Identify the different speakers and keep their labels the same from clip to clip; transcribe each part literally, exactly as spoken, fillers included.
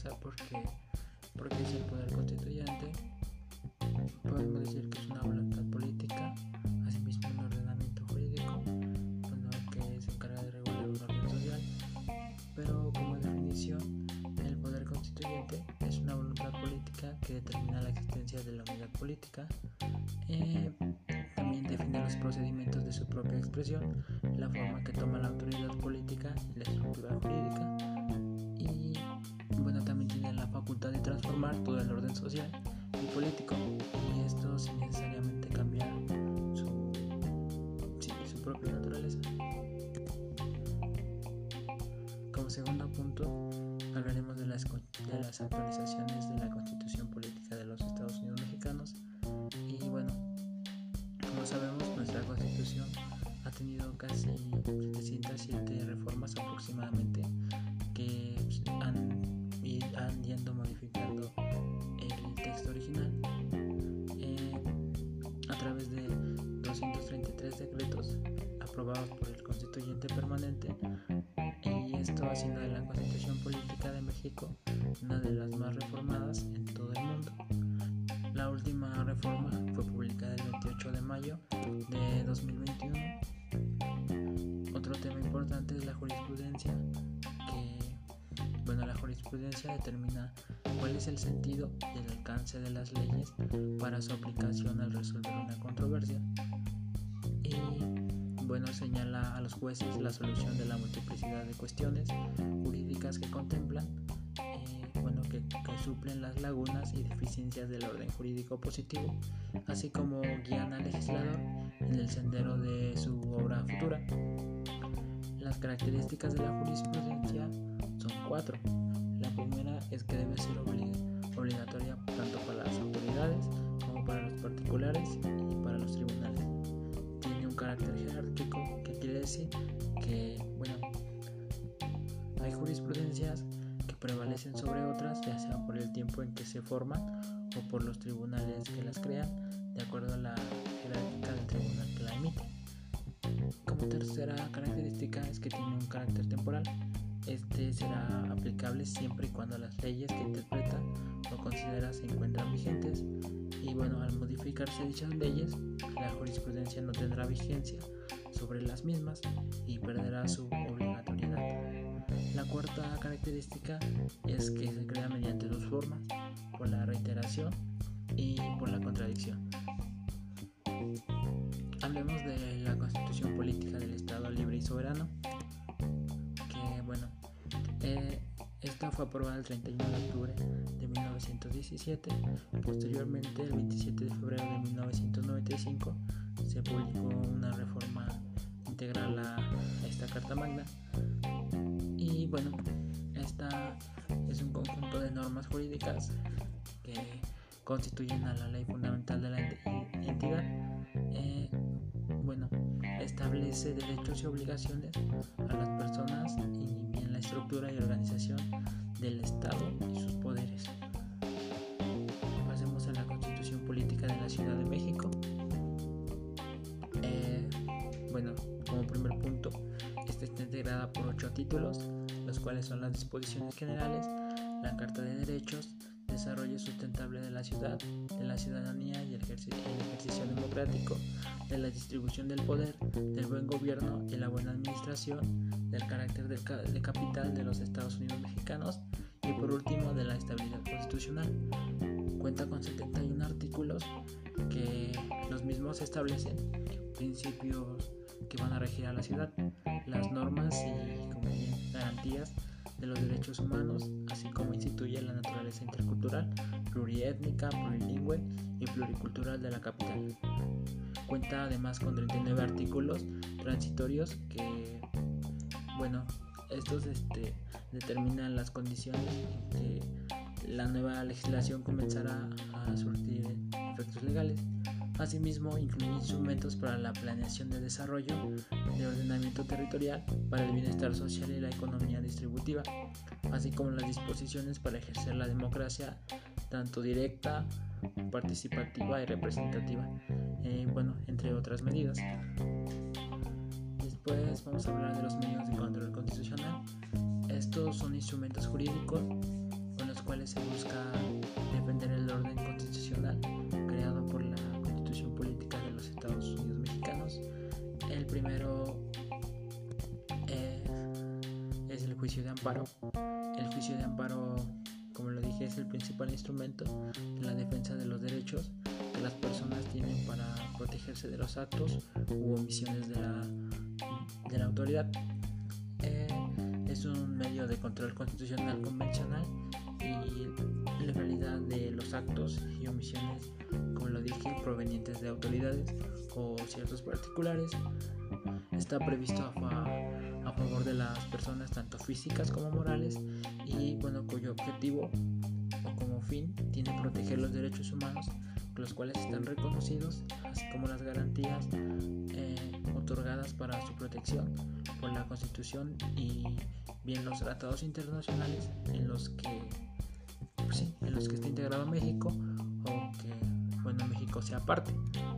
Speaker 1: empezar porque, porque es el poder constituyente. Podemos decir que es una voluntad política, asimismo un ordenamiento jurídico, bueno, que se encarga de regular un orden social, pero como definición, el poder constituyente es una voluntad política que determina la existencia de la unidad política. Eh, también define los procedimientos de su propia expresión, la forma que toma la autoridad política y la estructura jurídica, y bueno, también tiene la facultad de transformar todo el orden social y político, y esto sin necesariamente cambiar su, sí, su propia naturaleza. Como segundo punto, hablaremos de las, de las actualizaciones de la Constitución Política de los Estados Unidos Mexicanos. Y bueno, como sabemos, nuestra Constitución ha tenido casi setecientas siete reformas aproximadamente, que han, han yendo modificando el texto original eh, a través de doscientos treinta y tres decretos aprobados por el Constituyente Permanente, y esto haciendo de la Constitución Política de México una de las más reformadas en todo el mundo. La última reforma fue publicada el veintiocho de mayo de dos mil veintiuno. Otro tema importante es la jurisprudencia, que bueno, la jurisprudencia determina cuál es el sentido y el alcance de las leyes para su aplicación al resolver una controversia, y bueno, señala a los jueces la solución de la multiplicidad de cuestiones jurídicas que contemplan, eh, bueno, que, que suplen las lagunas y deficiencias del orden jurídico positivo, así como guían al legislador en el sendero de su obra futura. Las características de la jurisprudencia son cuatro. La primera es que debe ser oblig- obligatoria tanto para las autoridades como para los particulares y para los tribunales. Tiene un carácter jerárquico, que quiere decir que, bueno, hay jurisprudencias que prevalecen sobre otras, ya sea por el tiempo en que se forman o por los tribunales que las crean, de acuerdo a la jerárquica del tribunal que la emite. Como tercera característica es que tiene un carácter temporal. Este será aplicable siempre y cuando las leyes que interpreta o considera se encuentran vigentes, y bueno, al modificarse dichas leyes, la jurisprudencia no tendrá vigencia sobre las mismas y perderá su obligatoriedad. La cuarta característica es que se crea mediante dos formas: por la reiteración y por la contradicción. Hablemos de la Constitución Política del Estado Libre y Soberano, que bueno, eh, esta fue aprobada el treinta y uno de octubre de mil novecientos diecisiete. Posteriormente, el veintisiete de febrero de mil novecientos noventa y cinco, se publicó una reforma integral a, a esta Carta Magna. Y bueno, esta es un conjunto de normas jurídicas que constituyen a la ley fundamental de la entidad. Eh, bueno, establece derechos y obligaciones a las personas y bien la estructura y organización del Estado y sus poderes. Pasemos a la Constitución Política de la Ciudad de México. Eh, bueno, como primer punto, esta está integrada por ocho títulos, los cuales son las disposiciones generales, la Carta de Derechos, desarrollo sustentable de la ciudad, de la ciudadanía y el ejercicio, el ejercicio democrático, de la distribución del poder, del buen gobierno y la buena administración, del carácter del ca- de capital de los Estados Unidos Mexicanos, y por último de la estabilidad constitucional. Cuenta con setenta y uno artículos, que los mismos establecen principios que van a regir a la ciudad, las normas y, como bien, garantías de los derechos humanos, así como instituye la naturaleza intercultural, pluriétnica, plurilingüe y pluricultural de la capital. Cuenta además con treinta y nueve artículos transitorios que, bueno, estos este, determinan las condiciones en que la nueva legislación comenzará a surtir efectos legales. Asimismo, incluye instrumentos para la planeación de desarrollo, de ordenamiento territorial, para el bienestar social y la economía distributiva, así como las disposiciones para ejercer la democracia, tanto directa, participativa y representativa, eh, bueno, entre otras medidas. Después vamos a hablar de los medios de control constitucional. Estos son instrumentos jurídicos con los cuales se busca defender el orden constitucional creado por la Constitución Política de los Estados Unidos Mexicanos. El primero eh, es el juicio de amparo. El juicio de amparo, como lo dije, es el principal instrumento de la defensa de los derechos que las personas tienen para protegerse de los actos u omisiones de la, de la autoridad. Eh, es un medio de control constitucional convencional y la realidad de los actos y omisiones, como lo dije, provenientes de autoridades o ciertos particulares. Está previsto a, fa- a favor de las personas tanto físicas como morales y bueno, cuyo objetivo o como fin tiene proteger los derechos humanos, los cuales están reconocidos, así como las garantías eh, otorgadas para su protección por la Constitución y bien los tratados internacionales en los que pues sí, en los que está integrado México o que bueno, México sea parte.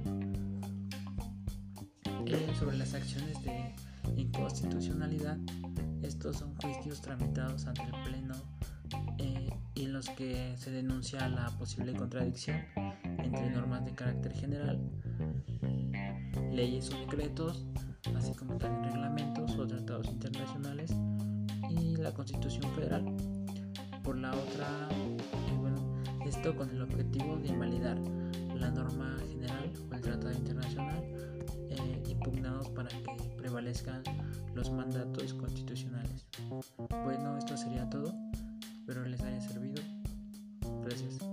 Speaker 1: Eh, sobre las acciones de inconstitucionalidad, estos son juicios tramitados ante el Pleno eh, y en los que se denuncia la posible contradicción entre normas de carácter general, leyes o decretos, así como también reglamentos o tratados internacionales y la Constitución Federal. Por la otra, eh, bueno, esto con el objetivo de invalidar la norma general o el tratado internacional eh, impugnados para que prevalezcan los mandatos constitucionales. Bueno, esto sería todo. Espero les haya servido. Gracias.